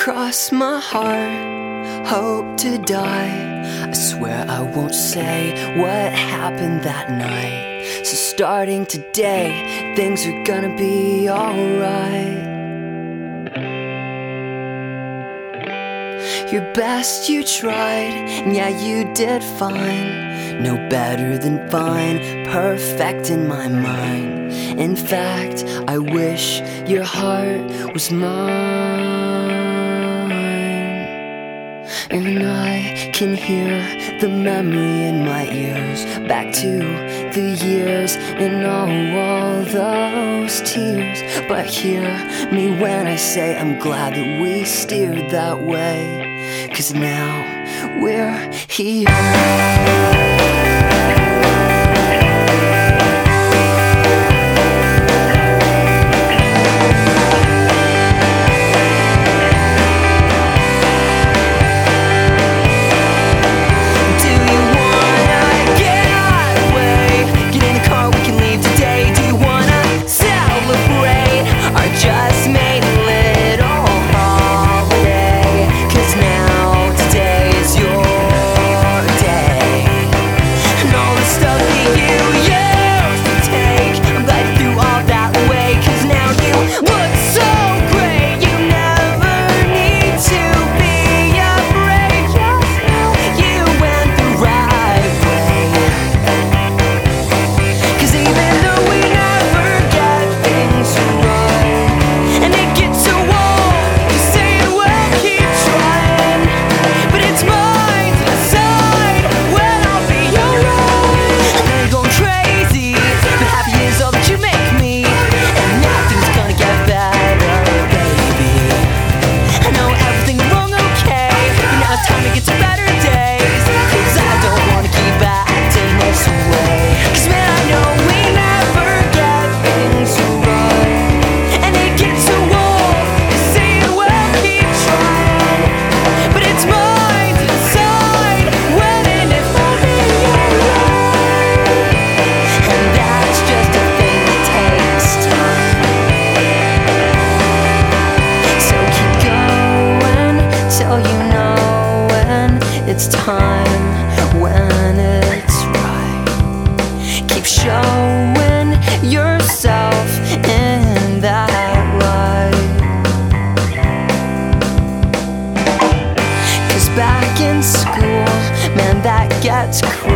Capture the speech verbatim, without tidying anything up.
Cross my heart, hope to die. I swear I won't say what happened that night. So starting today, things are gonna be alright. Your best you tried, and yeah you did fine. No better than fine, perfect in my mind. In fact, I wish your heart was mine. And I can hear the memory in my ears, back to the years and all, all those tears. But hear me when I say I'm glad that we steered that way, 'cause now we're here. It's time when it's right. Keep showing yourself in that light. 'Cause back in school, man, that gets crazy.